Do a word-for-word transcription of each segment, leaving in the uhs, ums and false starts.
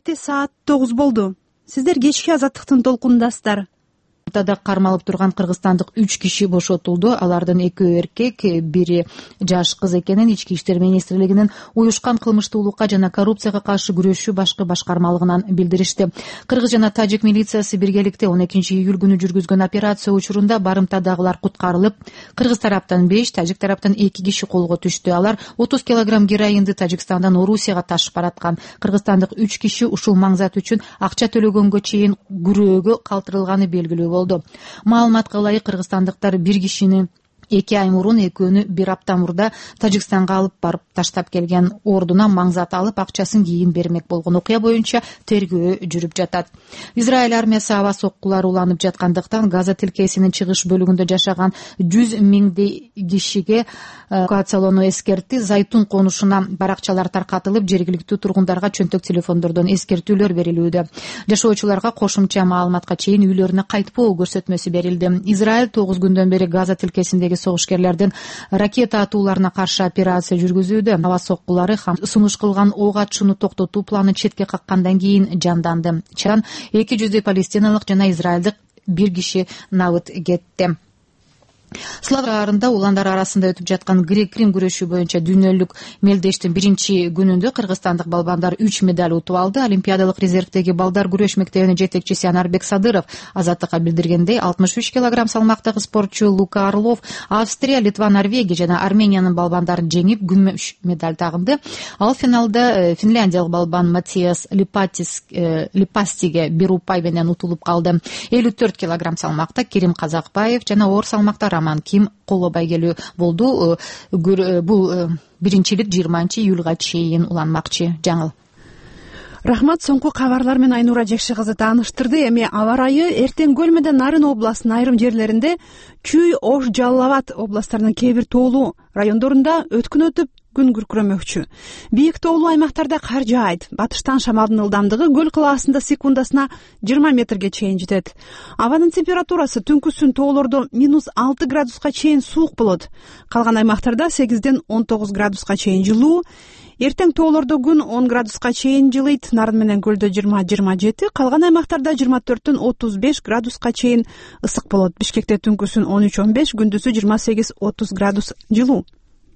Чети саат тогуз болду. Сиздер кечки азаттыктын толкунундасыздар. Тада кармалып турган кыргызстандык үч киши бошотулду. Алардын экөө эркек, бири жаш кыз экенин Ички иштер министрлигинин уюшкан кылмыштуулукка жана коррупцияга каршы күрөшүү башкы башкармалыгынан билдиришти. Кыргыз жана тажик милициясы биргеликте он экинчи июль күнү жүргүзгөн операция учурунда барымтадагылар куткарылып, кыргыз тараптан беш, тажик тараптан эки киши колго түштү. Алар отуз килограмм героинди Тажикстандан Орусияга ташып бараткан. Кыргызстандык үч киши ушул маңзат үчүн акча төлөгөнгө чейин күрөөгө калтырылганы белгилүү болду. Маалыматка ылайык кыргызстандыктар бир кишини эки ай мурун, экөөнү бир апта мурда Тажикстанга алып барып таштап келген. Ордуна маңзат алып, акчасын кийин бермек болгон. Окуя боюнча тергөө жүрүп жатат. Израиль армиясы аба соккулары уланып жаткандыктан Газа тилкесинин чыгыш бөлүгүндө жашаган жүз миңдей кишиге эвакуациялоону эскертти. Зайтун конушуна баракчалар таркатылып, жергиликтүү тургундарга чөнтөк телефондордон эскертүүлөр берилүүдө. Жашоочуларга кошумча маалыматка чейин үйлөрүнө кайтпоо көрсөтмөсү берилди. Израиль тогуз күндөн бери Газа тилкесиндеги согушкерлердин ракета атууларына каршы операция жүргүзүүдө. Аба соккулары сунуш кылган ок атышууну токтотуу планын четке каккандан кийин жанданды. Чан эки жүздөй палестиналык жана израилдик бир киши набыт кетти. Слава шаарында уландар арасында өтүп жаткан грек-рим күрөшүү боюнча дүйнөлүк мелдештин биринчи күнүндө кыргызстандык балбандар үч медаль утуп алды. Олимпиадалык резервдеги балдар күрөш мектебинин жетекчиси Анарбек Садыров азаттыкка билдиргендей, алтымыш үч килограмм салмактагы спортчу Лука Орлов Австрия, Литва, Норвегия жана Армениянын балбандарын жеңип, күмүш медаль тагынды. Ал финалда финляндиялык балбан Матиас Липатис Липастиге бир упай менен утулуп калды. элүү төрт килограмм салмакта Керим Казакбаев жана оор салмакта Роман Ким коло байгелүү болду. Бул биринчилик жыйырманчы июлга чейин уланмакчы. Жаңыл. Рахмат. Соңку кабарлар менен Айнура Жекши кызы тааныштырды. Эми аба ырайы эртең көл менен Нарын областынын айрым жерлеринде, Чүй, Ош, Жалал Абад областтарынын кээ бир тоолуу райондорунда өткүн өтүп күн күркүрөмөкчү. Бийик тоолуу аймактарда кар жаайт. Батыштан шамалдын ылдамдыгы көл кылаасында секундасына жыйырма метрге чейин жетет. Абанын температурасы түнкүсүн тоолордо минус алты градуска чейин суук болот. Калган аймактарда сегизден он тогуз градуска чейин жылуу. Эртең тоолордо күн он градуска чейин жылыйт. Нарын менен көлдө жыйырма жыйырма жети, калган аймактарда жыйырма төрттөн отуз беш градуска чейин ысык болот. Бишкекте түнкүсүн он үч он беш, күндүзү жыйырма сегиз отуз градус жылуу.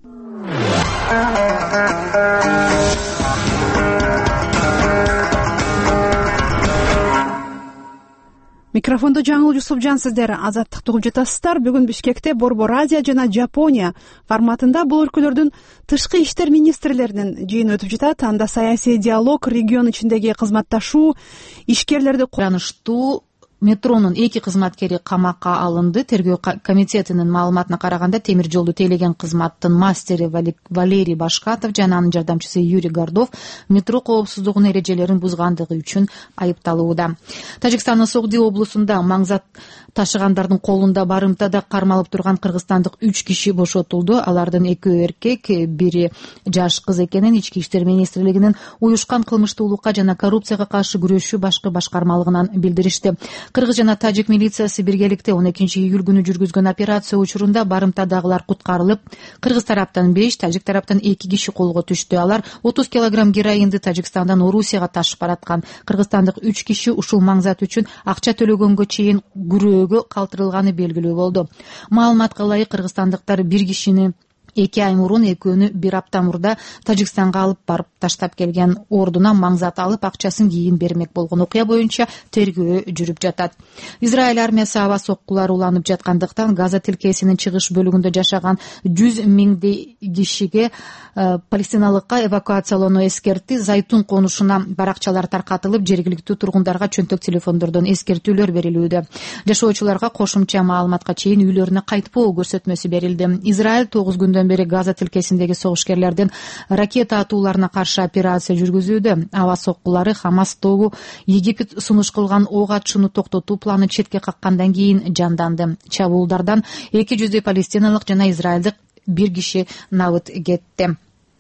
Микрофондо Жаңыл Жусупжан, сиздер азаттыкты угуп жатасыздар. Бүгүн Бишкекте Борбор Азия жана Жапония форматында бул өлкөлөрдүн тышкы иштер министрлеринин жыйыны өтүп жатат. Анда саясий диалог, регион ичиндеги кызматташуу, ишкерлерди кураныштуу метронун эки кызматкери камакка алынды. Тергөө комитетинин маалыматына караганда, темир жолду тейлеген кызматтын мастери Валерий Башкатов жана анын жардамчысы Юрий Гордов метро коопсуздугунун эрежелерин бузгандыгы үчүн айыпталууда. Тажикстандын Согди облусунда маңзат ташыгандардын колунда барымтада кармалып турган кыргызстандык үч киши бошотулду. Алардын экөө эркек, бири жаш кыз экенин Ички иштер министрлигинин уюшкан кылмыштуулукка жана коррупцияга каршы күрөшүү башкы башкармалыгынан билдиришти. Кыргыз жана тажик милициясы биргеликте он экинчи июль күнү жүргүзгөн операция учурунда барымтадагылар куткарылып, кыргыз тараптан беш, тажик тараптан эки киши колго түштү. Алар отуз килограмм героинди Тажикстандан Орусияга ташып бараткан. Кыргызстандык үч киши ушул маңзат үчүн акча төлөгөнгө чейин күрөөгө калтырылганы белгилүү болду. Маалыматка ылайык кыргызстандыктар бир кишини эки ай мурун, экөөнү бир апта мурда Тажикстанга алып барып таштап келген. Ордуна маңзат алып, акчасын кийин бермек болгон. Окуя боюнча тергөө жүрүп жатат. Израиль армиясы аба соккулары уланып жаткандыктан Газа тилкесинин чыгыш бөлүгүндө жашаган жүз миңдей кишиге палестиналыкка эвакуациялоону эскертти. Зайтун конушуна баракчалар таркатылып, жергиликтүү тургундарга чөнтөк телефондордон эскертүүлөр берилүүдө. Жашоочуларга кошумча маалыматка чейин үйлөрүнө кайтпоо көрсөтмөсү берилди. Израиль тогуз күндөн бери Газа тилкесиндеги согушкерлердин ракета атууларына каршы операция жүргүзүүдө. Аба соккулары Хамас тобу Египет сунуш кылган ок атышууну токтотуу планын четке каккандан кийин жанданды. Чабуулдардан эки жүздөй палестиналык жана израилдик бир киши набыт кетти.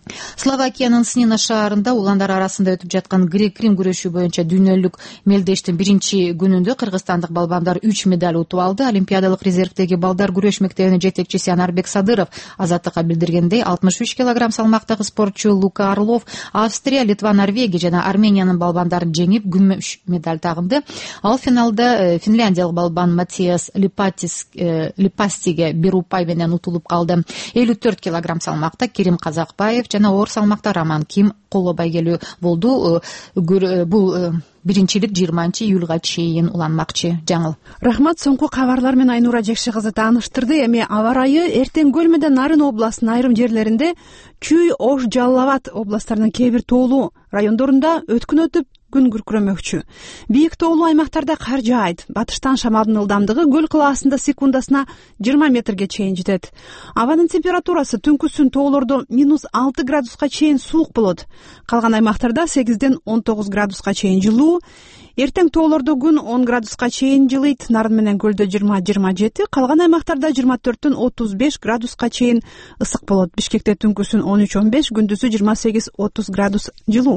Словакиянын Снина шаарында уландар арасында өтүп жаткан грек-рим күрөшүү боюнча дүйнөлүк мелдештин биринчи күнүндө кыргызстандык балбандар үч медаль утуп алды. Олимпиадалык резервдеги балдар күрөш мектебинин жетекчиси Анарбек Садыров Азаттыкка билдиргендей, алтымыш үч килограмм салмактагы спортчу Лука Орлов Австрия, Литва, Норвегия жана Армениянын балбандарын жеңип күмүш медаль тагынды. Ал финалда финляндиялык балбан Матиас Липатис Липастиге бир упай менен утулуп калды. элүү төрт килограмм салмакта Керим Казакбаев жана оор салмакта Роман Ким коло байгелүү болду. Бул биринчилик жыйырманчы июлга чейин уланмакчы. Жаңыл. Рахмат. Соңку кабарлар менен Айнура Жекши кызы тааныштырды. Эми аба ырайы эртең көл менен Нарын областынын айрым жерлеринде, Чүй, Ош, Жалал Абад областтарынын кээ бир тоолуу райондорунда өткүн өтүп күн күркүрөмөкчү. Бийик тоолуу аймактарда кар жаайт. Батыштан шамалдын ылдамдыгы көл кылаасында секундасына жыйырма метрге чейин жетет. Абанын температурасы түнкүсүн тоолордо минус алты градуска чейин суук болот. Калган аймактарда сегизден он тогуз градуска чейин жылуу. Эртең тоолордо күн он градуска чейин жылыйт. Нарын менен көлдө жыйырма жыйырма жети, калган аймактарда жыйырма төрттөн отуз беш градуска чейин ысык болот. Бишкекте түнкүсүн он үч он беш, күндүзү жыйырма сегиз отуз градус жылуу.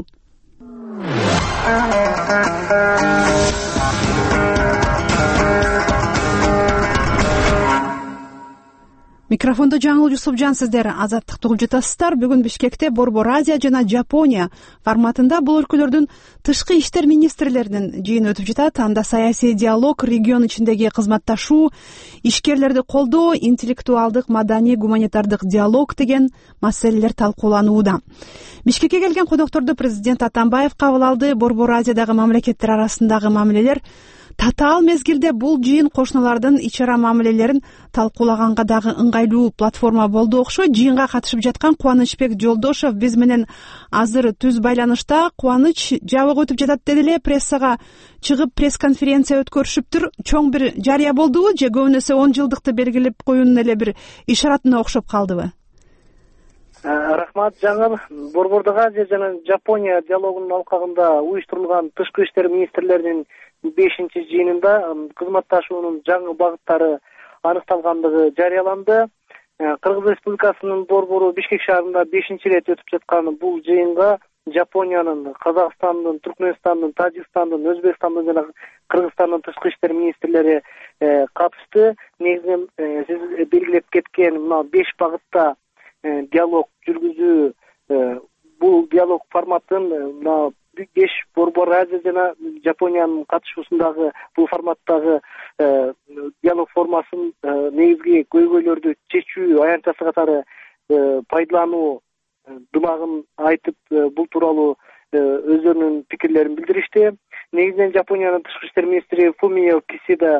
Микрофондо Жаңыл Жусупжан сиздер Азаттыкты угуп жатасыздар. Бүгүн Бишкекте Борбор Азия жана Жапония форматында бул өлкөлөрдүн тышкы иштер министрлеринин жыйыны өтүп жатат. Анда саясий диалог, регион ичиндеги кызматташуу, ишкерлерди колдоо, интеллектуалдык, маданий, гуманитардык диалог деген маселелер талкууланууда. Бишкекке келген конокторду президент Атамбаев кабыл алды. Борбор Азиядагы мамлекеттер арасындагы мамилелер татаал мезгилде бул жыйын кошуналардын ич ара мамилелерин талкуулаганга дагы ыңгайлуу платформа болду окшойт. Жыйынга катышып жаткан Кубанычбек Жолдошов биз менен азыр түз байланышта. Кубаныч, жабык өтүп жатат деди эле, прессага чыгып пресс-конференция өткөрүшүптүр. Чоң бир жарыя болдубу же көбүнесе он жылдыкты белгилеп коюунун эле бир ишаратына окшоп калдыбы? Рахмат, Жаңыл. Борбордук Азия жана Жапония диалогунун алкагында уюштурулган тышкы иштер министрлеринин бешинчи жыйынында кызматташуунун жаңы багыттары аныкталгандыгы жарыяланды. Кыргыз Республикасынын борбору Бишкек шаарында бешинчи ирет өтүп жаткан бул жыйынга Жапониянын, Казакстандын, Түркмөнстандын, Тажикстандын, Өзбекстандын жана Кыргызстандын тышкы иштер министрлери катышты. Негизинен сиз белгилеп кеткен мына беш багытта диалог жүргүзүү, бул диалог форматын мына беш Борбор Азия жана Жапониянын катышуусундагы бул форматтагы диалог формасын негизги көйгөйлөрдү чечүү аянтчасы катары пайдалануу дымагын айтып, бул тууралуу өздөрүнүн пикирлерин билдиришти. Негизинен Жапониянын тышкы иштер министри Фумио Кисида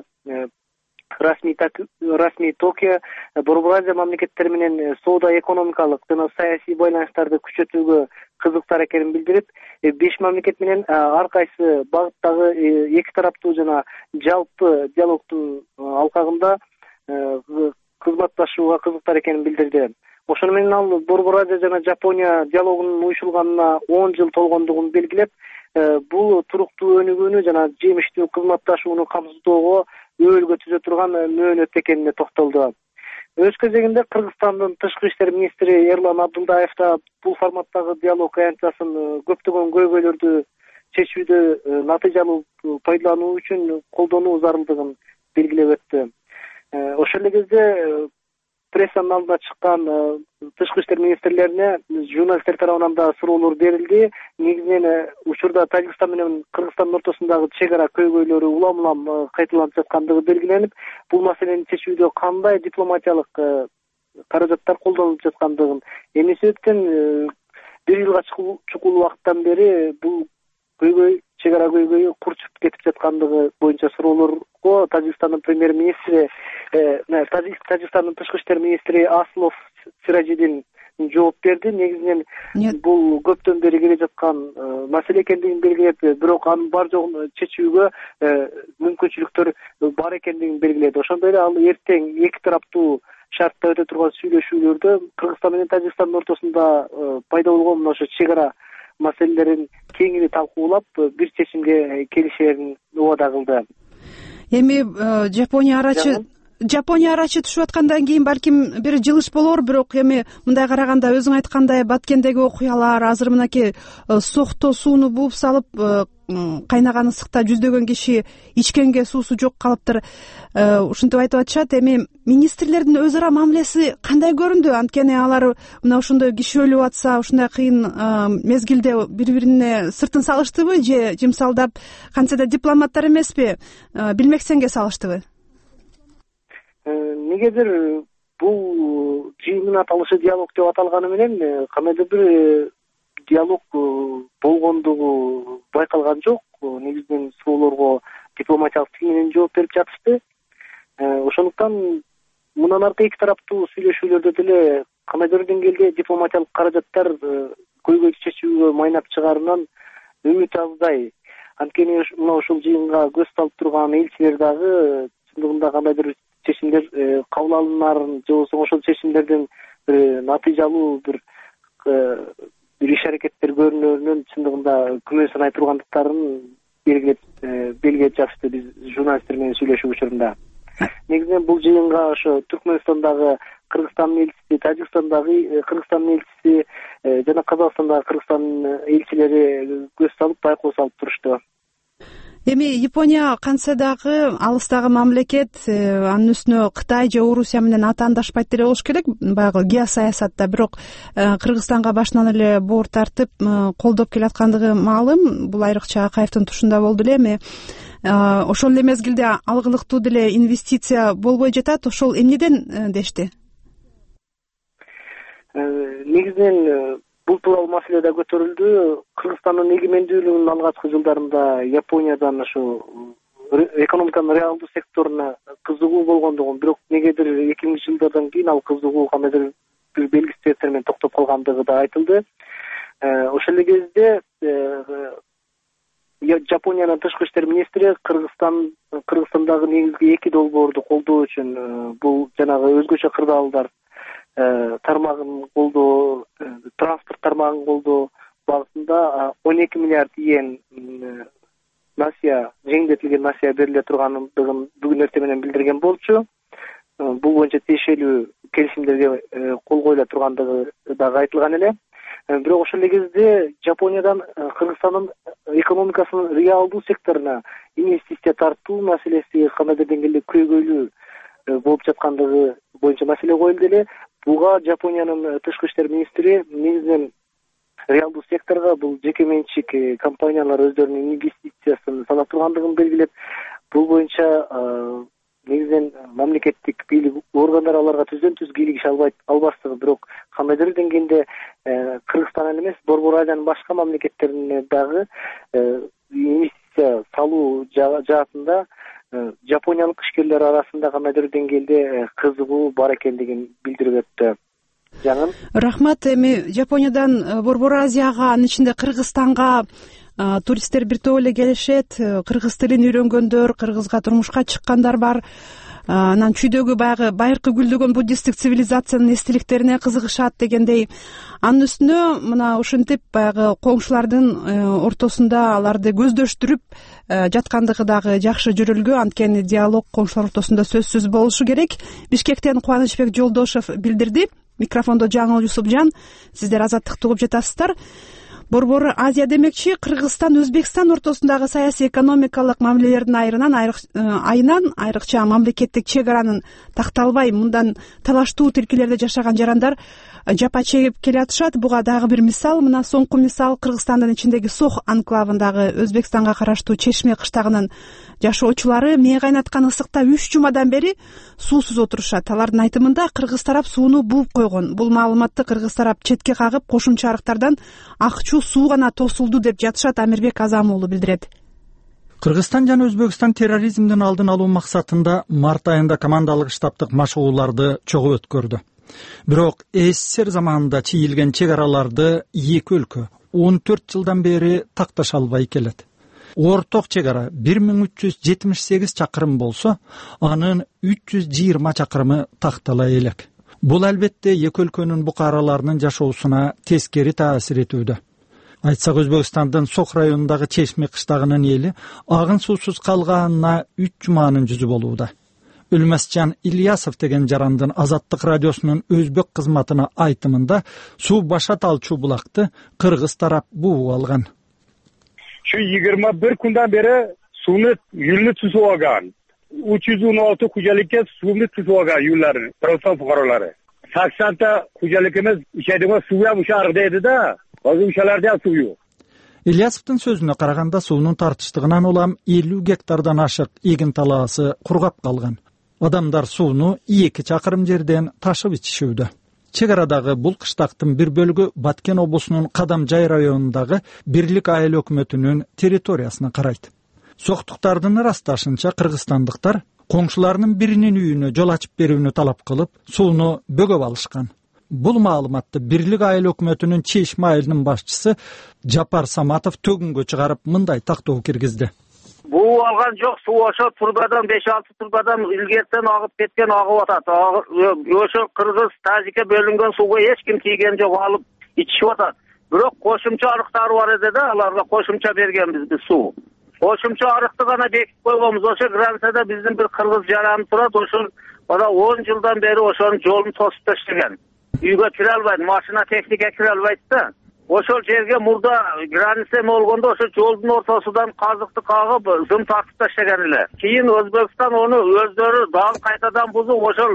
расмий расмий Токио Борбор Азия мамлекеттери менен соода экономикалык жана саясий байланыштарды күчөтүүгө кызыктар экенин билдирип, беш мамлекет менен ар кайсы багыттагы эки тараптуу жана жалпы диалогдун алкагында кызматташууга кызыктар экенин билдирди. Ошону менен ал Борбор Азия жана Жапония диалогунун уюшулганына он жыл толгондугун белгилеп, бул туруктуу өнүгүүнү жана жемиштүү кызматташууну камсыздоого өбөлгө түзө турган мөөнөт экенине токтолду. Өз кезегинде Кыргызстандын тышкы иштер министри Эрлан Абдулдаев да бул форматтагы диалог аянтчасын көптөгөн көйгөйлөрдү чечүүдө натыйжалуу пайдалануу үчүн колдонуу зарылдыгын белгилеп өттү. Ошол эле кезде прессанын алдына чыккан тышкы иштер министрлерине журналисттер тарабынан да суроолор берилди. Негизинен учурда Тажикстан менен Кыргызстандын ортосундагы чек ара көйгөйлөрү улам улам кайталанып жаткандыгы белгиленип, бул маселени чечүүдө кандай дипломатиялык каражаттар колдонулуп жаткандыгын, эмне себептен бир жылга чукул убакыттан бери бул көйгөй, чек ара көйгөйү курчуп кетип жаткандыгы боюнча суроолорго Тажикстандын премьер-министри, Тажикстандын тышкы иштер министри Аслов Сиражидин жооп берди. Негизинен бул көптөн бери келе жаткан маселе экендигин белгилеп, бирок анын бар жогун чечүүгө мүмкүнчүлүктөр бар экендигин белгиледи. Ошондой эле ал эртең эки тараптуу шартта өтө турган сүйлөшүүлөрдө Кыргызстан менен Тажикстандын ортосунда пайда болгон мына ошо чек ара маселелерин кеңири талкуулап, бир чечимге келишерин убада кылды. Эми Жапония арачы Жапония арачы түшүп аткандан кийин балким бир жылыш болор, бирок эми мындай караганда өзүң айткандай Баткендеги окуялар, азыр мынакей сокто сууну бууп салып кайнаган ысыкта жүздөгөн киши ичкенге суусу жок калыптыр. Ушинтип айтып атышат. Эми министрлердин өз ара мамилеси кандай көрүндү? Анткени алар мына ошондой киши өлүп атса, ушундай кыйын мезгилде бири бирине сыртын салыштыбы же жимсалдап кантсе да дипломаттар эмеспи, билмексенге салыштыбы? Негедир бул жыйындын аталышы диалог деп аталганы менен кандайдыр бир диалог болгондугу байкалган жок. Негизинен суроолорго дипломатиялык тил менен жооп берип жатышты. Ошондуктан мындан аркы эки тараптуу сүйлөшүүлөрдө деле кандайдыр бир деңгээлде дипломатиялык каражаттар көйгөй чечүүгө майнап чыгаарынан үмүт аздай. Анткени мына ушул жыйынга көз салып турган элчилер дагы чындыгында кандайдыр чечимдер кабыл алынарын же болбосо ошол чечимдердин бир натыйжалуу бир бир иш аракеттер көрүнөрүнөн чындыгында күмөн санай тургандыктарын белгилеп белгилеп жатышты биз журналисттер менен сүйлөшүү учурунда. Негизинен бул жыйынга ошо Түркмөнстандагы Кыргызстандын элчиси, Тажикстандагы Кыргызстандын элчиси жана Казакстандагы Кыргызстандын элчилери көз салып, байкоо салып турушту. Эми Япония кантсе дагы алыстагы мамлекет, анын үстүнө Кытай же Орусия менен атаандашпайт деле болуш керек баягы геосаясатта, бирок Кыргызстанга башынан эле боор тартып колдоп келаткандыгы маалым. Бул айрыкча Акаевдин тушунда болду эле. Эми ошол эле мезгилде алгылыктуу деле инвестиция болбой жатат. Ошол эмнеден дешти? Негизинен бул тууралуу маселе да көтөрүлдү. Кыргызстандын эгемендүүлүгүнүн алгачкы жылдарында Япониядан ушу экономиканын реалдуу секторуна кызыгуу болгондугун, бирок негедир эки миңинчи жылдардан кийин ал кызыгуу кандайдыр бир белгисиз себептер менен токтоп калгандыгы да айтылды. Ошол эле кезде Жапониянын тышкы иштер министри Кыргызстан Кыргызстандагы негизги эки долбоорду колдоо үчүн, бул жанагы өзгөчө кырдаалдар тармагын колдоо, транспорт тармагын колдоо багытында он эки миллиард иен насыя, жеңилдетилген насыя бериле тургандыгын бүгүн эртең менен билдирген болчу. Бул боюнча тиешелүү келишимдерге кол коюла тургандыгы дагы айтылган эле. Бирок ошол эле кезде Жапониядан Кыргызстандын экономикасынын реалдуу секторуна инвестиция тартуу маселеси кандайдыр деңгээлде көйгөйлүү болуп жаткандыгы боюнча маселе коюлду эле. Буга Жапониянын тышкы иштер министри негизинен реалдуу секторго бул жеке менчик компаниялар өздөрүнүн инвестициясын сала тургандыгын белгилеп, бул боюнча негизинен мамлекеттик бийлик органдары аларга түздөн түз кийлигиш албайт албастыгы, бирок кандайдыр деңгээлде Кыргызстан эле эмес, Борбор Азиянын башка мамлекеттерине дагы инвестиция салуу жаатында жапониялык ишкерлер арасында кандайдыр деңгээлде кызыгуу бар экендигин билдирип өттү. Жаңын рахмат. Эми Жапониядан Борбор Азияга, анын ичинде Кыргызстанга туристтер бир топ эле келишет. Кыргыз тилин үйрөнгөндөр, кыргызга турмушка чыккандар бар. Анан чүйдөгү баягы байыркы гүлдөгөн буддисттик цивилизациянын эстеликтерине кызыгышат дегендей. Анын үстүнө мына ушинтип баягы коңшулардын ортосунда аларды көздөштүрүп жаткандыгы дагы жакшы жүрүлгү. Анткени диалог коңшулар ортосунда сөзсүз болушу керек. Бишкектен Кубанычбек Жолдошев билдирди. Микрофондо Жаңыл Юсупжан. Сиздер Азаттыкты угуп жатасыздар. Борбор Азия демекчи, Кыргызстан Өзбекстан ортосундагы саясий экономикалык мамилелердин айынан айынан айрыкча мамлекеттик чек аранын такталбай мындан талаштуу тилкелерде жашаган жарандар жапа чегип келатышат. Буга дагы бир мисал, мына соңку мисал Кыргызстандын ичиндеги Сох анклавындагы Өзбекстанга караштуу Чешме кыштагынын жашоочулары мээ кайнаткан ысыкта үч жумадан бери суусуз отурушат. Алардын айтымында кыргыз тарап сууну бууп койгон. Бул маалыматты кыргыз тарап четке кагып, кошумча арыктардан акчу суу гана тосулду деп жатышат. Амирбек Азам уулу билдирет. Кыргызстан жана Өзбекстан терроризмдин алдын алуу максатында март айында командалык штабтык машыгууларды чогуу өткөрдү. Бирок СССР заманында чийилген чек араларды эки өлкө он төрт жылдан бери такташа албай келет. Орток чек ара бир миң үч жүз жетимиш сегиз чакырым болсо, анын үч жүз жыйырма чакырымы тактала элек. Бул албетте эки өлкөнүн бука араларынын жашоосуна тескери таасир этүүдө. Айтсак, Өзбекстандын Сох районундагы Чешме кыштагынын эли агын суусуз калганына үч жуманын жүзү болууда. Өлмөсжан Ильясов деген жарандын Азаттык радиосунун өзбек кызматына айтымында суу баша талчу булакты кыргыз тарап бууп алган. Şu yigirma bir kundan beri suvni yo'lni tuzib olgan. uch yuz o'n olti xo'jalikka suvni tuzib olgan yo'llarini, Qirg'iziston fuqarolari. saksonta xo'jaligimiz ichadigan suv ham o'sha arqda edi-da. Hozir o'shalarda ham suv yo'q. Ильясовдун сөзүнө караганда суунун тартыштыгынан улам элүү гектардан ашык эгин талаасы кургап калган. Адамдар сууну эки чакырым жерден ташып ичишүүдө. Чек арадагы бул кыштактын бир бөлүгү Баткен облусунун Кадамжай районундагы Бирлик айыл өкмөтүнүн территориясына карайт. Соктуктардын ырасташынча кыргызстандыктар коңшуларынын биринин үйүнө жол ачып берүүнү талап кылып, сууну бөгөп алышкан. Бул маалыматты Бирлик айыл өкмөтүнүн Чешме айылынын башчысы Жапар Саматов төгүнгө чыгарып мындай тактоо киргизди. Буу алган жок, суу ошо турбадан беш алты турбадан илгертен агып кеткен, агып атат. Ошо Кыргыз, Тажикке бөлүнгөн сууга эч ким тийген жок, алып ичишип атат. Бирок кошумча арыктары бар эди да, аларга кошумча бергенбиз биз суу. Кошумча арыкты гана бекитип койгонбуз. Ошо границада биздин бир кыргыз жаран турат, ошо бана он жылдан бери ошонун жолун тосуп таштаган. Үйгө кире албайт, машина техника кире албайт да. Ошол жерге мурда граница болгондо ошо жолдун ортосудан казыкты кагып, зым тартып таштаган эле. Кийин Өзбекстан ону өздөрү дагы кайтадан бузуп, ошол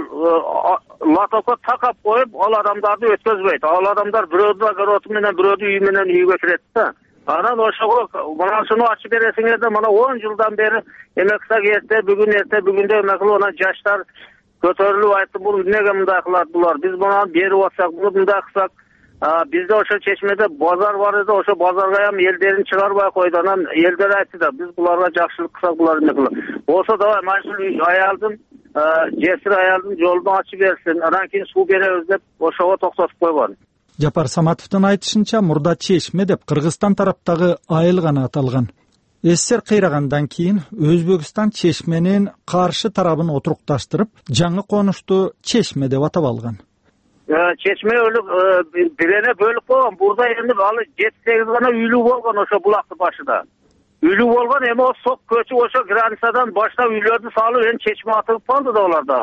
латокко такап коюп, ал адамдарды өткөзбөйт. Ал адамдар бирөөдү огороду менен, бирөөдү үй менен үйгө кирет да. Анан ошого мынасыны ачып бересиңер да, мына он жылдан бери эмекса кетти, бүгүн эрте, бүгүндө эмекли анан жаштар көтөрүлүп айтты, бул эмнеге мындай кылат булар? Биз мына берип атсак, буну мындай кылсак, бизде ошо Чечмеде базар бар эди, ошо базарга ham элдерин чыгарбай койду. Анан элдер айтты да, биз буларга жакшылык кылсак, булар эмне кылат? Болсо давай машул аялдын, жесир аялдын жолун ачып берсин, анан кийин суу беребиз деп ошого токтотуп койгон. Жапар Саматовдун айтышынча, мурда Чечме деп Кыргызстан тараптагы айыл гана аталган. СССР кыйрагандан кийин Өзбекстан Чечменин каршы тарабын отурукташтырып, жаңы конушту Чечме деп атап алган. Чечме бирене бөлүп койгон. Бурда эми алы жети сегиз гана үйлүү болгон ошо булактын башында. Үйлүү болгон, эми о сок көчүп ошо границадан баштап үйлөрдү салып, эми Чечме атылып калды да оларда.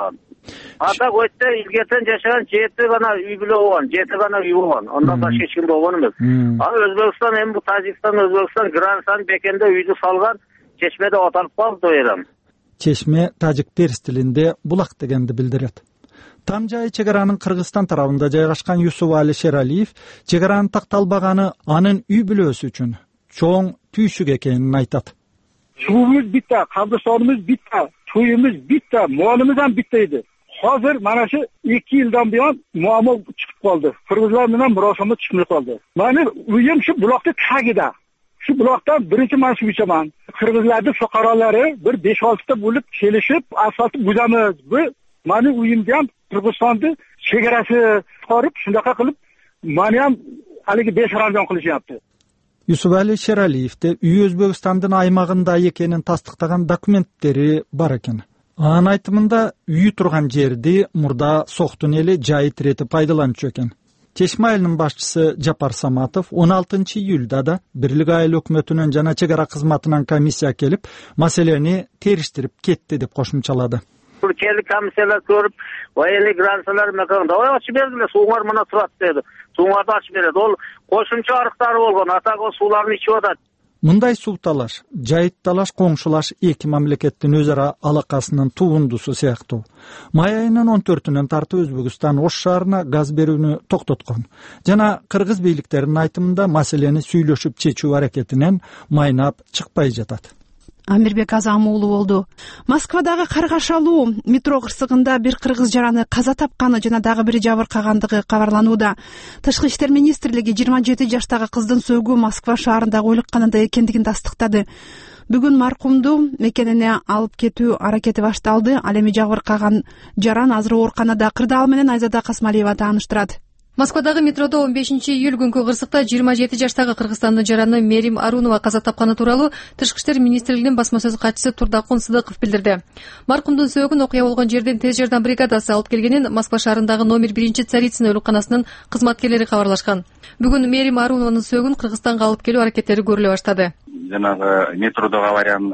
Ата көчтө илгертен жашаган жети гана үй бүлө болгон, жети гана үй болгон. Андан башка эч ким болгон эмес. Ал Өзбекстан, эми бу Тажикстан, Өзбекстан границанын бекенде үйдү салган, Чечме деп аталып калды дойрам. Чечме тажик терс тилинде булак дегенди билдирет. Тамжай чегаранын Кыргызстан тарабында жайгашкан Юсупали Шералиев чегаранын такталбаганы анын үй бүлөсү үчүн чоң түйшүк экенин айтат. Суубуз битте, кабырстонубуз битте, туюбуз битте, малыбыз ham битте эди. Hozir mana shu ikki yildan buyon muammo chiqib qoldi. Qirg'izlar bilan murosama chiqmay qoldi. Mani uyim shu buloqda tagida. Shu buloqdan birinchi men suv ichaman. Qirg'izlarning fuqarolari bir besh olti ta bo'lib kelishib, asfaltni buzamiz. Bu mani uyimda ham Qirg'izistonning chegarasi chiqarib, shunaqa qilib, meni ham haligi besharamjon qilishyapti. Yusupali Sheraliyevde uy Өзбекстандын аймагында экенин тастыктаган документтери бар экен. Анын айтымында үйү турган жерди мурда соктун эли жайы тиретип пайдаланчу экен. Чечме айылынын башчысы Жапар Саматов он алтынчы июлда да Бирлик айыл өкмөтүнүн жана чегара кызматынан комиссия келип, маселени териштирип кетти деп кошумчалады. Келди комиссиялар көрүп, военный границалар мекан давай ачып бердилер, сууңар мына турат деди. Сууңарды ачып берет. Ол кошумча арыктары болгон, атак ол сууларын ичип атат. Мындай суу талаш, жайыт талаш, коңшулаш эки мамлекеттин өз ара алакасынын туундусу сыяктуу. Май айынын он төртүнөн тартып Өзбекстан Ош шаарына газ берүүнү токтоткон. Жана кыргыз бийликтеринин айтымында маселени сүйлөшүп чечүү аракетинен майнап чыкпай жатат. Амирбек Азам уулу болду. Москвадагы каргашалуу метро кырсыгында бир кыргыз жараны каза тапканы жана дагы бири жабыркагандыгы кабарланууда. Тышкы иштер министрлиги жыйырма жети жаштагы кыздын сөөгү Москва шаарындагы ойлукканында экендигин тастыктады. Бүгүн маркумду мекенине алып кетүү аракети башталды. Ал эми жабыркаган жаран азыр ооруканада. Кырдаал менен Айзада Касмалиева тааныштырат. Москвадагы метродо он бешинчи июль күнкү кырсыкта жыйырма жети жаштагы Кыргызстандын жараны Мерим Арунова каза тапканы тууралуу Тышкы иштер министрлигинин басма сөз катчысы Турдакун Сыдыков билдирди. Маркумдун сөөгүн окуя болгон жерден тез жардам бригадасы алып келгенин Москва шаарындагы номер биринчи Царицын ооруканасынын кызматкерлери кабарлашкан. Бүгүн Мерим Арунованын сөөгүн Кыргызстанга алып келүү аракеттери көрүлө баштады. Жанагы метродогу авариянын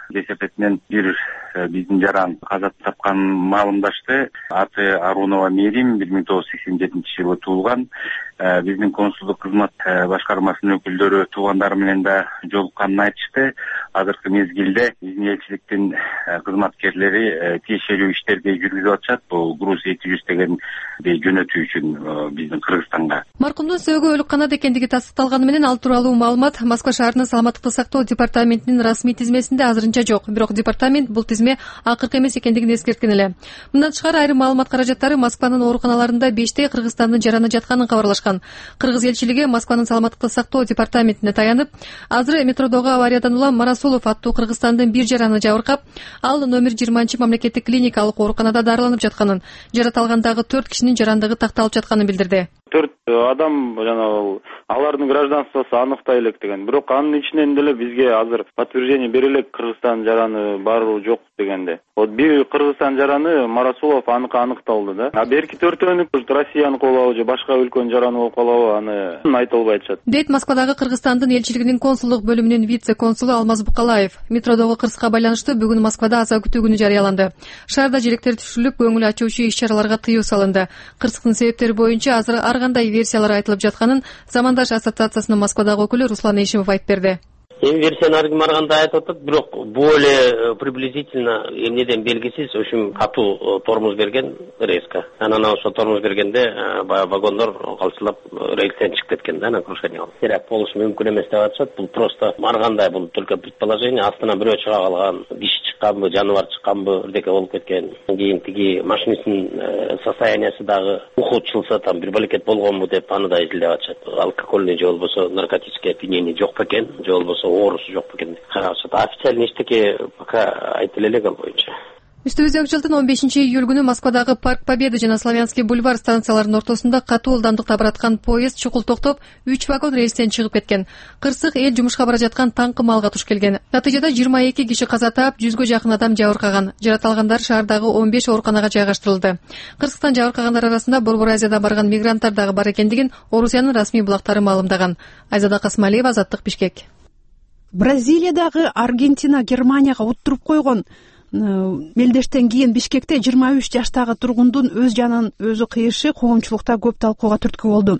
кесепетинен бир биздин жаран каза тапканын маалымдашты. Аты Арунова Мерим, бир миң тогуз жүз сексен жетинчи жылы туулган. Биздин консулдук кызмат башкармасынын өкүлдөрү туугандары менен да жолукканын айтышты. Азыркы мезгилде биздин элчиликтин кызматкерлери тиешелүү иштерди жүргүзүп атышат. Бул груз эки жүз дегенди жөнөтүү үчүн биздин Кыргызстанга. Маркумдун сөөгү өлүкканада экендиги тастыкталганы менен ал тууралуу маалымат Москва шаарынын саламаттыкты сактоо департаментинин расмий тизмесинде азырынча жок. Бирок департамент бул тизме акыркы эмес экендигин эскерткен эле. Мындан тышкары айрым маалымат каражаттары Москванын ооруканаларында беште Кыргызстандын жараны жатканын кабарлашкан. Кыргыз элчилиги Москванын саламаттыкты сактоо департаментине таянып, азыр метродогу авариядан улам Марасулов аттуу Кыргызстандын бир жараны жабыркап, ал номер жыйырманчы мамлекеттик клиникалык ооруканада дарыланып жатканын, жараталгандагы төрт кишинин жарандыгы такталып жатканын билдирди. Төрт адам жана алардын гражданствосу аныктай элек деген. Бирок анын ичинен деле бизге азыр подтверждение берилек Кыргызстан жараны барбы жок дегенде. Вот бир Кыргызстан жараны Марасулов аныкы аныкталды да. А берки төртөөнү Россияныкы болобу же башка өлкөнүн жараны болуп калабы, аны айта албай атышат. Дейт Москвадагы Кыргызстандын элчилигинин консулдук бөлүмүнүн вице-консулу Алмаз Букалаев. Метродогу кырсыкка байланыштуу бүгүн Москвада аза күтүү күнү жарыяланды. Шаарда желектер түшүрүлүп, көңүл ачуучу иш-чараларга тыюу салынды. Кырсыктын себептери боюнча азыр ар кандай версиялар айтылып жатканын Замандаш ассоциациясынын Москвадагы өкүлү Руслан Ишимов айтып берди. Эми версияны ар ким ар кандай айтып атат, бирок более приблизительно эмнеден белгисиз ушул катуу тормоз берген резко. Анан ошо тормоз бергенде баягы вагондор калчылап рельстен чыгып кеткен да, крушение болуп. Теракт болушу мүмкүн эмес деп атышат. Бул просто ар кандай, бул только предположение. Астынан бирөө чыга калган, диши чыкканбы, жаныбар чыкканбы, бирдеке болуп кеткен. Кийин тиги машинистин состояниясы дагы ухудшылса, там бир балекет болгонбу деп аны да изилдеп атышат. Алкогольный же болбосо наркотическое опьянение жок бекен, же болбосо оорусу жок бекен. Официально эчтеке пока айтыла элек ал боюнча. Үстүбүздөгү жылдын он бешинчи июль күнү Москвадагы Парк Победы жана Славянский бульвар станцияларынын ортосунда катуу ылдамдыкта бараткан поезд чукул токтоп, үч вагон рельстен чыгып кеткен. Кырсык эл жумушка бара жаткан таңкы маалга туш келген. Натыйжада жыйырма эки киши каза таап, жүзгө жакын адам жабыркаган. Жараталгандар шаардагы он беш ооруканага жайгаштырылды. Кыргызстан жабыркагандар арасында Борбор Азиядан барган мигранттар дагы бар экендигин Орусиянын расмий булактары маалымдаган. Айзада Касмалиева, Азаттык, Бишкек. Бразилиядагы Аргентина Германияга уттуруп койгон мелдештен кийин Бишкекте жыйырма үч жаштагы тургундун өз жанын өзү кыйышы коомчулукта көп талкууга түрткү болду.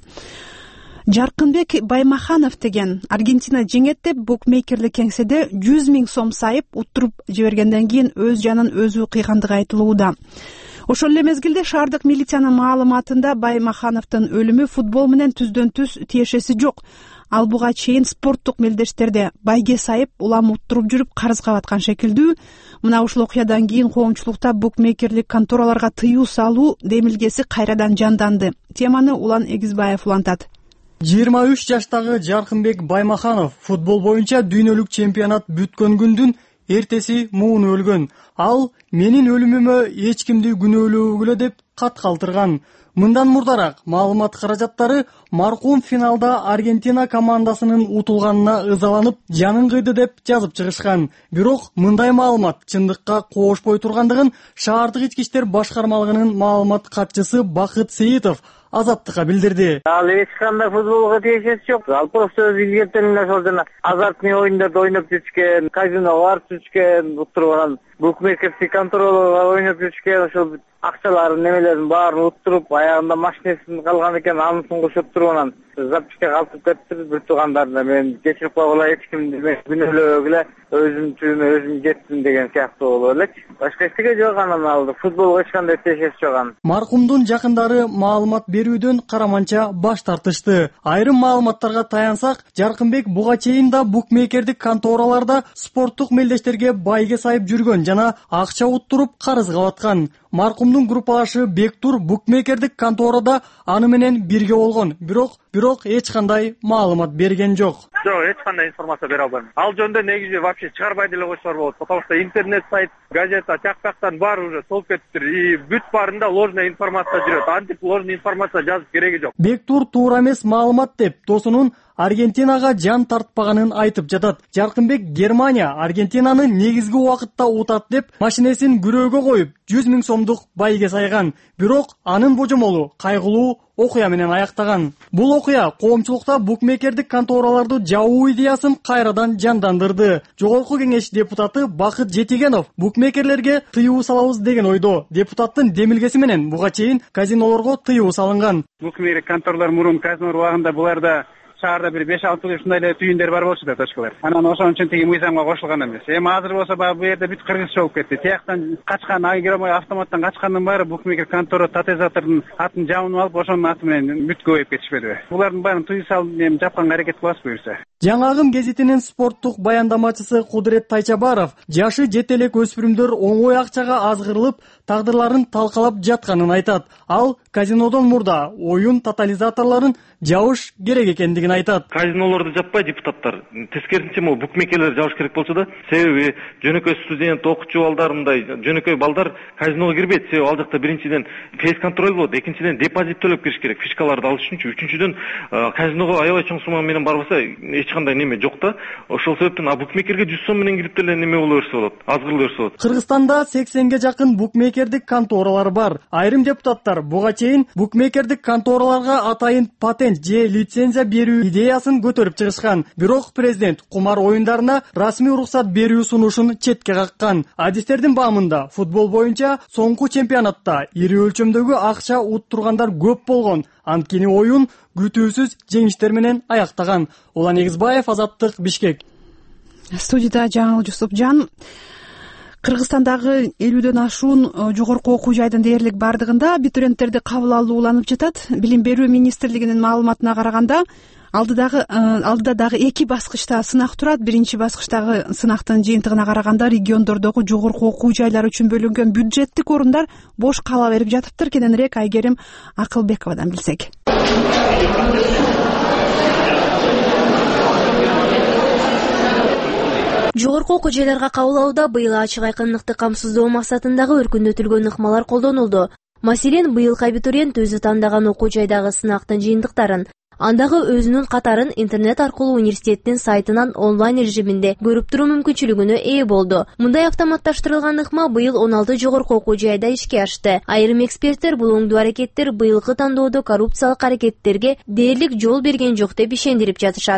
Жаркынбек Баймаханов деген Аргентина жеңет деп букмейкерлик кеңседе жүз миң сом сайып уттуруп жибергенден кийин өз жанын өзү кыйгандыгы айтылууда. Ошол эле мезгилде шаардык милициянын маалыматында Баймахановдун өлүмү футбол менен түздөн түз тиешеси жок. Ал буга чейин спорттук мелдештерде байге сайып, улам уттуруп жүрүп карызга баткан шекилдүү. Мына ушул окуядан кийин коомчулукта букмейкерлик контораларга тыюу салуу демилгеси кайрадан жанданды. Теманы Улан Эгизбаев улантат. жыйырма үч жаштагы Жаркынбек Баймаханов футбол боюнча дүйнөлүк чемпионат бүткөн күндүн эртеси муун өлгөн. Ал менин өлүмүмө эч кимди күнөөлөөгүлө деп кат калтырган. Мындан мурдараак маалымат каражаттары маркум финалда Аргентина командасынын утулганына ызаланып, жанын кыйды деп жазып чыгышкан. Бирок мындай маалымат чындыкка коошпой тургандыгын шаардык ички иштер башкармалыгынын маалымат катчысы Бакыт Сейитов Азаттыкка билдирди. Ал эч кандай футболго тиешеси жок. Ал просто өз илгертенин ошол жана азартный оюндарды ойноп жүрчүкөн, казиного барып жүрчүкөн, уттурган букмекерский контораларга ойноп жүрчүкөн, ошол акчаларын немелерин баарын уттуруп, аягында машинесин калган экен, анысын кошуп туруп анан записка калтырып кетиптир. Бир туугандарына мен кечирип койгула, эч кимди мен күнөөлөбөгүлө, өзүм түбүмө өзүм жеттим деген сыяктуу болуп элечи. Башка эчтеке жок, анан алды футболго эч кандай тиешеси жок анын. Маркумдун жакындары маалымат берүүдөн караманча баш тартышты. Айрым маалыматтарга таянсак, Жаркынбек буга чейин да букмейкердик контораларда спорттук мелдештерге байге сайып жүргөн жана акча уттуруп карызга баткан. Маркумдун группалашы Бектур букмейкердик конторада аны менен бирге болгон, бирок бирок эч кандай маалымат берген жок. Жок, эч кандай информация бере албайм. Ал жөнүндө негизи вообще чыгарбай деле койсоор болот. Потому что интернет сайт, газета, тактактан баары уже толуп кетиптир. И бүт баарында ложная информация жүрөт. Антип ложная информация жазып кереги жок. Бектур туура эмес маалымат деп досунун Аргентинага жан тартпаганын айтып жатат. Жаркынбек Германия Аргентинаны негизги убакытта утат деп машинесин күрөөгө коюп жүз миң сомдук сомдук байге сайган, бирок анын божомолу кайгылуу окуя менен аяктаган. Бул окуя коомчулукта букмекердик контораларды жабуу идеясын кайрадан жандандырды. Жогорку кеңеш депутаты Бакыт Жетигенов букмекерлерге тыюу салабыз деген ойдо. Депутаттын демилгеси менен буга чейин казинолорго тыюу салынган. Букмекер конторалар мурун казинолор убагында буларда шаарда бир беш алты эле ушундай эле түйүндөр бар болчу да, точкалар. Анан ошон үчүн тиги мыйзамга кошулган эмес. Эми азыр болсо баягы бу жерде бүт кыргызча болуп кетти. Тияктан качкан, агромой автоматтан качкандын баары букмекер контора тотализатордун атын жабынып алып, ошонун аты менен бүт көбөйүп кетишпедиби? Булардын баарын тыюу салып эми жапканга аракет кылабыз буюрса. Жаңы Агым гезитинин спорттук баяндамачысы Кудурет Тайчабаров жашы жете элек өспүрүмдөр оңой акчага азгырылып, тагдырларын талкалап жатканын айтат. Ал казинодон мурда оюн тотализаторлорун жабыш керек экендигин айтат. Казинолорду жаппай депутаттар, тескерисинче могу букмекерлер жабыш керек болчу да. Себеби жөнөкөй студент, окуучу балдар, мындай жөнөкөй балдар казиного кирбейт. Себеби ал жакта биринчиден фейс контроль болот, экинчиден депозит төлөп кириш керек, фишкаларды алыш үчүнчү, үчүнчүдөн казиного аябай чоң сумма менен барбаса эч кандай неме жок да. Ошол себептен а букмекерге жүз сом менен кирип деле неме боло берсе болот, азгырыла берсе болот. Кыргызстанда сексенге жакын букмекердик конторалар бар. Айрым депутаттар буга чейин букмекердик контораларга атайын патент же лицензия берүү идеясын көтөрүп чыгышкан. Бирок президент кумар оюндарына расмий уруксат берүү сунушун четке каккан. Адистердин баамында футбол боюнча соңку чемпионатта ири өлчөмдөгү акча уттургандар көп болгон. Анткени оюн күтүүсүз жеңиштер менен аяктаган. Улан Эгизбаев, Азаттык, Бишкек. Студияда Жаңыл Жусупжан. Кыргызстандагы элүүдөн ашуун жогорку окуу жайдын дээрлик бардыгында абитуриенттерди кабыл алуу уланып жатат. Билим берүү министрлигинин маалыматына караганда, алдыдагы алдыда дагы эки баскычта сынак турат. Биринчи баскычтагы сынактын жыйынтыгына караганда региондордогу жогорку окуу жайлар үчүн бөлүнгөн бюджеттик орундар бош кала берип жатыптыр. Кененирээк Айгерим Акылбековадан билсек. Жогорку окуу жайларга кабыл алууда быйыл ачык айкындыкты камсыздоо максатындагы өркүндөтүлгөн ыкмалар колдонулду. Маселен, быйылкы абитуриент өзү тандаган окуу жайдагы сынактын жыйынтыктарын, андагы өзүнүн катарын интернет аркылуу университеттин сайтынан онлайн режиминде көрүп туруу мүмкүнчүлүгүнө ээ болду. Мындай автоматташтырылган ыкма быйыл он алты жогорку окуу жайда ишке ашты. Айрым эксперттер бул оңдуу аракеттер быйылкы тандоодо коррупциялык аракеттерге дээрлик жол берген жок деп ишендирип жатышат.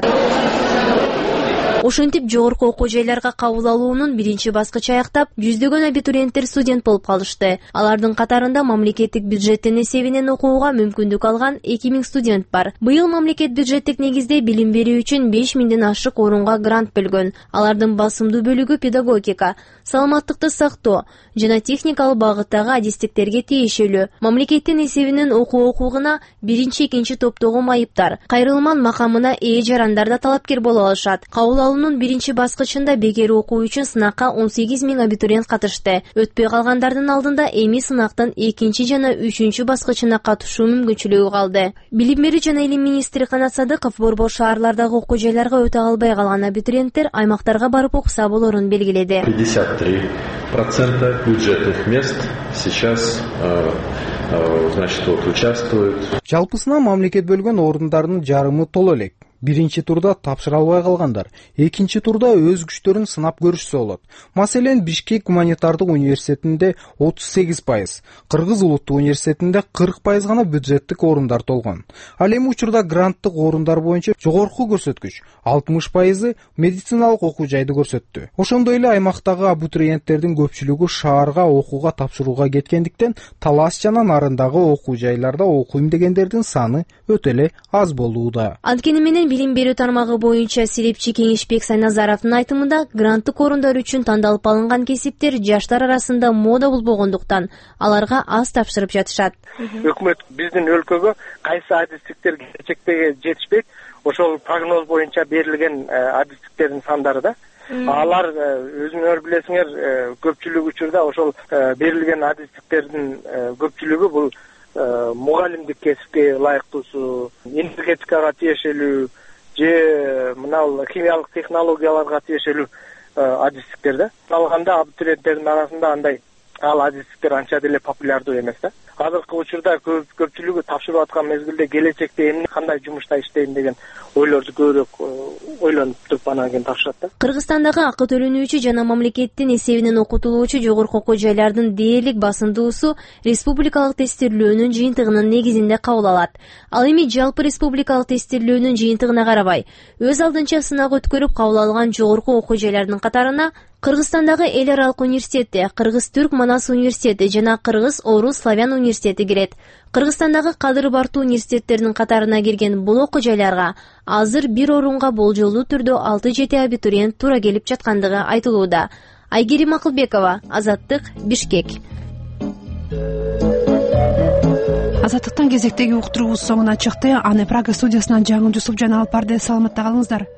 Ошентип жогорку окуу жайларга кабыл алуунун биринчи баскычы аяктап, жүздөгөн абитуриенттер студент болуп калышты. Алардын катарында мамлекеттик бюджеттин эсебинен окууга мүмкүндүк алган эки миң студент бар. Быйыл мамлекет бюджеттик негизде билим берүү үчүн беш миңден ашык орунга грант бөлгөн. Алардын басымдуу бөлүгү педагогика, саламаттыкты сактоо жана техникалык багыттагы адистиктерге тиешелүү. Мамлекеттин эсебинен окуу окуугуна биринчи, экинчи топтогу майыптар, кайрылман макамына ээ жарандар да талапкер боло алышат. Кабыл алуунун биринчи баскычында бекер окуу үчүн сынакка он сегиз миң абитуриент катышты. Өтпөй калгандардын алдында эми сынактын экинчи жана үчүнчү баскычына катышуу мүмкүнчүлүгү калды. Билим берүү жана илим министри Канат Садыков борбор шаарлардагы окуу жайларга өтө албай калган абитуриенттер аймактарга барып окуса болорун белгиледи. пятьдесят три процента бюджетных мест сейчас значит вот участвуют. Жалпысынан мамлекет бөлгөн орундардын жарымы толо элек. Биринчи турда тапшыра албай калгандар, экинчи турда өз күчтөрүн сынап көрүшсө болот. Маселен, Бишкек гуманитардык университетинде отуз сегиз пайыз, Кыргыз улуттук университетинде кырк пайыз гана бюджеттик орундар толгон. Ал эми учурда гранттык орундар боюнча жогорку көрсөткүч алтымыш пайызы медициналык окуу жайды көрсөттү. Ошондой эле аймактагы абитуриенттердин көпчүлүгү шаарга окууга тапшырууга кеткендиктен Талас жана Нарындагы окуу жайларда окуйм дегендердин саны өтө эле аз болууда. Анткени менен билим берүү тармагы боюнча серепчи Кеңешбек Сайназаровдун айтымында гранттык орундар үчүн тандалып алынган кесиптер жаштар арасында мода болбогондуктан аларга аз тапшырып жатышат. Өкмөт биздин өлкөгө кайсы адистиктер келечектеги жетишпейт, ошол прогноз боюнча берилген адистиктердин сандары да. Алар өзүңөр билесиңер, көпчүлүк учурда ошол берилген адистиктердин көпчүлүгү бул мугалимдик кесипке ылайыктуусу, энергетикага тиешелүү же мынау химиялык технологияларга тиешелүү адистиктер да. Алганда абитуриенттердин арасында андай ал адистиктер анча деле популярдуу эмес да. азыркы учурда көпчүлүгү тапшырып аткан мезгилде келечекте эмне кандай жумушта иштейм деген ойлорду көбүрөөк ойлонуп туруп анан кийин тапшырат да. Кыргызстандагы акы төлөнүүчү жана мамлекеттин эсебинен окутулуучу жогорку окуу жайлардын дээрлик басымдуусу республикалык тестирлөөнүн жыйынтыгынын негизинде кабыл алат. Ал эми жалпы республикалык тестирлөөнүн жыйынтыгына карабай, өз алдынча сынак өткөрүп кабыл алган жогорку окуу жайлардын катарына Кыргызстандагы эл аралык университети, Кыргыз-Түрк Манас университети жана Кыргыз-Орус Славян университети кирет. Кыргызстандагы Кадыр Барту университеттеринин катарына кирген бул окуу жайларга азыр бир орунга болжолдуу түрдө алты жети абитуриент туура келип жаткандыгы айтылууда. Айгерим Акылбекова, Азаттык, Бишкек. Азаттыктан кезектеги уктуруубуз соңуна чыкты. Аны Прага студиясынан Жаңыл Жусупжан алып барды. Саламатта калыңыздар.